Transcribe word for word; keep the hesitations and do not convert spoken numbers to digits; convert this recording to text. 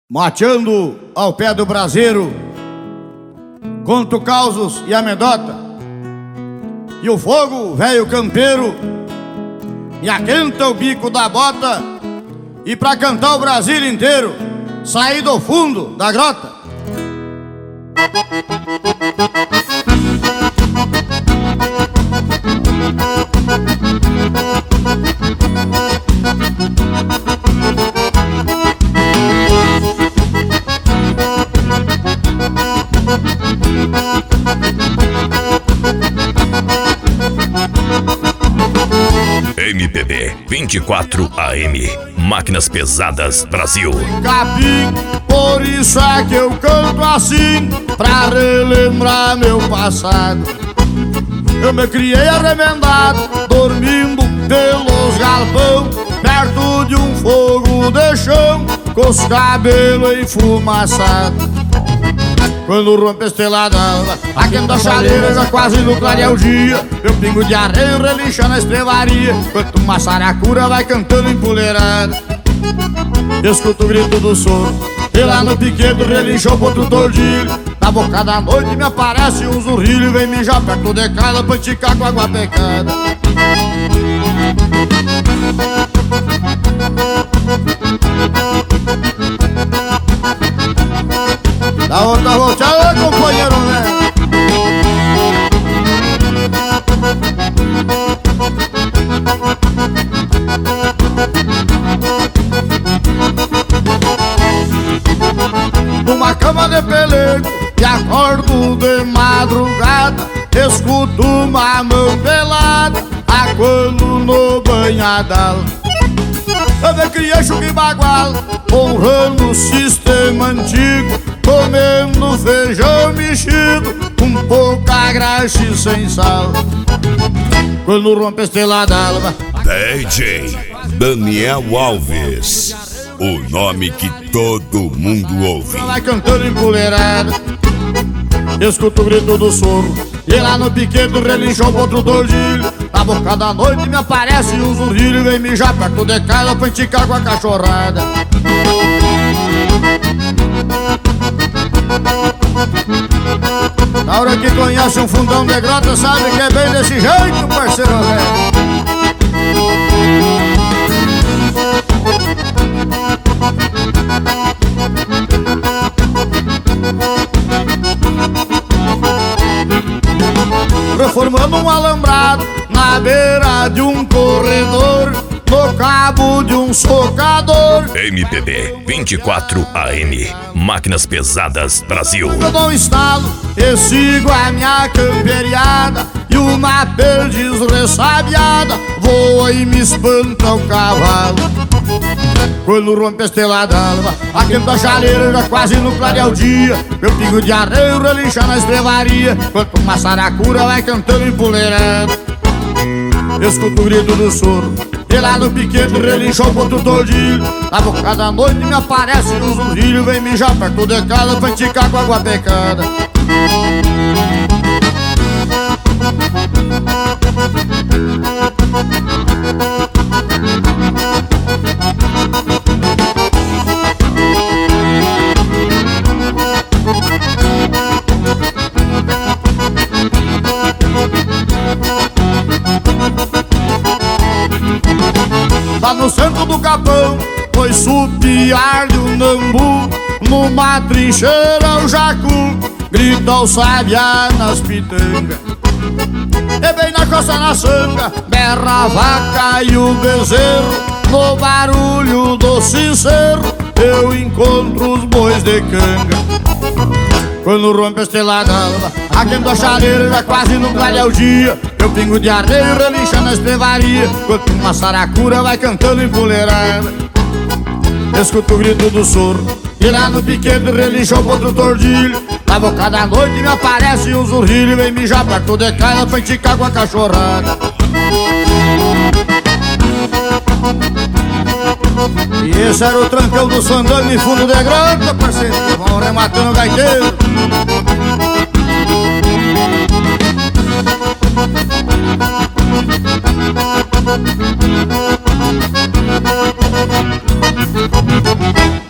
Mateando ao pé do braseiro, conto causos e amedota, e o fogo, velho campeiro, me aquenta o bico da bota, e pra cantar o Brasil inteiro, saí do fundo da grota. M P B vinte e quatro A M, Máquinas Pesadas Brasil. Capim, por isso é que eu canto assim, pra relembrar meu passado. Eu me criei arremendado, dormindo pelos galpão, perto de um fogo de chão, com os cabelos enfumaçados. Quando rompe a estrelada alva, aquenta a chaleira, já quase no clarear o dia, meu pingo de arreio relincha na estrevaria, enquanto uma saracura vai cantando empoleirada. Escuto o grito do soro, e lá no piquedo relinchou o potro tordilho. Na boca da noite me aparece um zurrilho, vem mijar perto de casa pra enticar com água pecada. Da outra volteada, companheiro, né? Numa cama de pelego e acordo de madrugada, escuto uma mão pelada, aguando no banhadal. Eu me criei chuca e bagual, honrando o sistema antigo, comendo feijão mexido, com pouca graxa e sem sal. Quando rompe a estrela d'alva, D J Daniel Alves, o nome que todo mundo ouve. vai cantando empoleirada, escuto o grito do soro, e lá no piquedo relinchou o potro tordilho. Na boca da noite me aparece um zurrilho, vem mijar perto de casa pra enticar com a cachorrada. Na hora que conhece um fundão de grota, sabe que é bem desse jeito, parceiro velho. Reformando um alambrado na beira de um corredor, no cabo de um socador. M P B vinte e quatro A M, Máquinas Pesadas Brasil. Eu dou um estalo e sigo a minha camperiada, e uma perdiz ressabiada voa e me espanta o cavalo. Quando rompe a estrela d'alva, aquenta a chaleira, já quase no clarear o dia, meu pingo de arreio relincha na estrevaria, enquanto uma saracura vai cantando empoleirada. Escuto o grito do soro, e lá no piquedo relinchou o potro tordilho. Na boca da noite me aparece um zurrilho, vem mijar perto de casa pra enticar com água pecada. Lá no centro do capão, foi supiar de um nambu, numa trincheira o jacu grita o sabiá nas pitangas. E bem na costa na sanga, berra a vaca e o bezerro, no barulho do sincero eu encontro os bois de canga. Quando rompe a estrela d'alva, aquenta a chaleira, já quase no clarear o dia, meu pingo de arreio relincha na estrevaria, enquanto uma saracura vai cantando empoleirada. Escuto o grito do soro, e lá no piquedo relinchou o potro tordilho. Na boca da noite me aparece um zurrilho, vem mijar perto de casa pra enticar com a cachorrada. E esse era o trancão do Sandano em fundo de grota, parceiro, vão rematando o gaiteiro. Thank you.